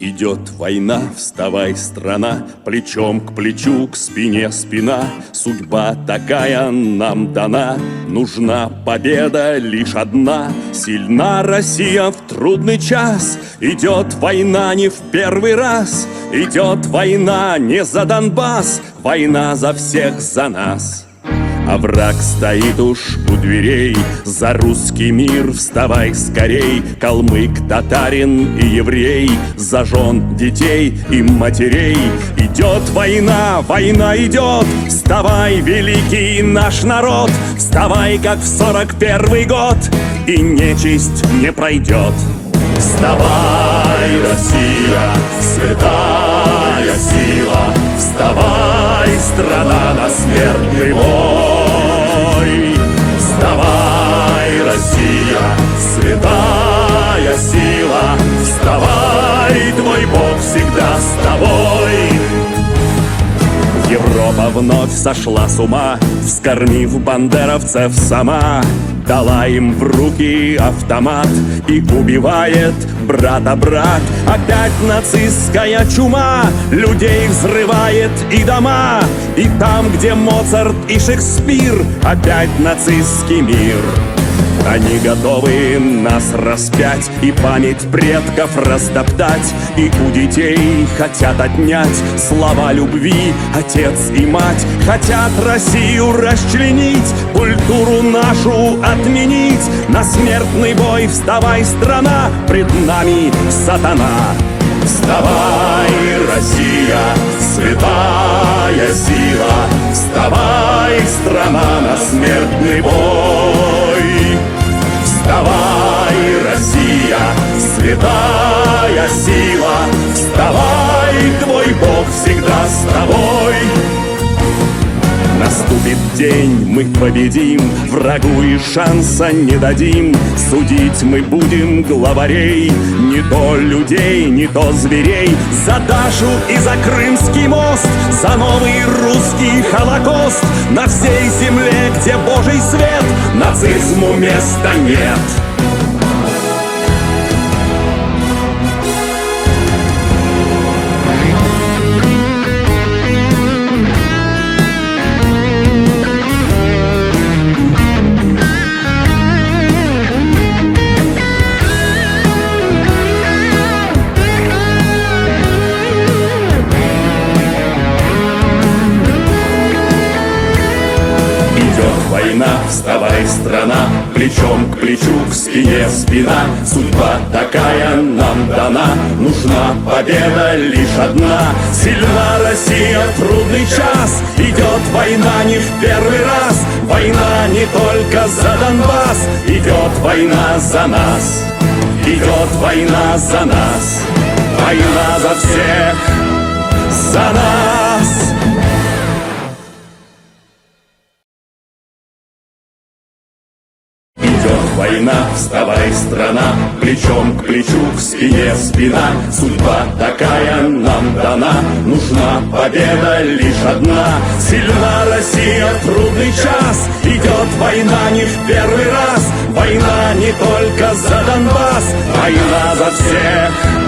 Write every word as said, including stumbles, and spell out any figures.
Идет война, вставай, страна, плечом к плечу, к спине спина. Судьба такая нам дана, нужна победа лишь одна. Сильна Россия в трудный час, идет война не в первый раз. Идет война не за Донбасс, война за всех, за нас. А враг стоит уж у дверей, за русский мир вставай скорей. Калмык, татарин и еврей, за жен, детей и матерей. Идет война, война идет, вставай, великий наш народ. Вставай, как в сорок первый год, и нечисть не пройдет. Вставай, Россия, святая сила, вставай, страна, на смертный бой. Вставай, Россия, святая сила, вставай, твой Бог всегда с тобой. Европа вновь сошла с ума, вскормив бандеровцев сама. Дала им в руки автомат и убивает брата брат. Опять нацистская чума людей взрывает и дома. И там, где Моцарт и Шекспир, опять нацистский мир. Они готовы нас распять и память предков растоптать. И у детей хотят отнять слова любви отец и мать. Хотят Россию расчленить, культуру нашу отменить. На смертный бой вставай, страна, пред нами сатана. Вставай, Россия, святая сила, вставай, страна, на смертный бой. Вставай, Россия, святая сила, вставай, твой Бог всегда с тобой. Наступит день, мы победим, врагу и шанса не дадим. Судить мы будем главарей, не то людей, не то зверей. За Дашу и за Крымский мост, за новый русский Холокост. На всей земле, где Божий свет, нацизму места нет. Война, вставай, страна, плечом к плечу, к спине спина. Судьба такая нам дана, нужна победа лишь одна. Сильна Россия в трудный час, идет война не в первый раз. Война не только за Донбасс, идет война за нас. Идет война за нас, война за всех, за нас. Война, вставай, страна, плечом к плечу, к спине спина. Судьба такая нам дана, нужна победа лишь одна. Сильна Россия в трудный час, идет война не в первый раз. Война не только за Донбасс, война за всех,